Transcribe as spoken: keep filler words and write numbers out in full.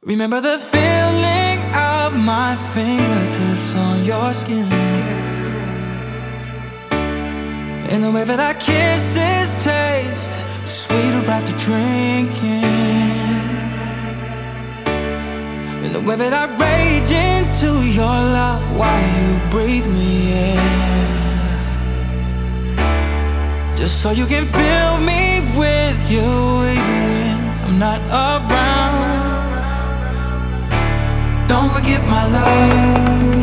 Remember the feeling of my fingertips on your skin, and the way that our kisses taste sweeter after drinking, and the way that I rage into your love while you breathe me in, just so you can fill me with you even when I'm not around. Don't forget my love.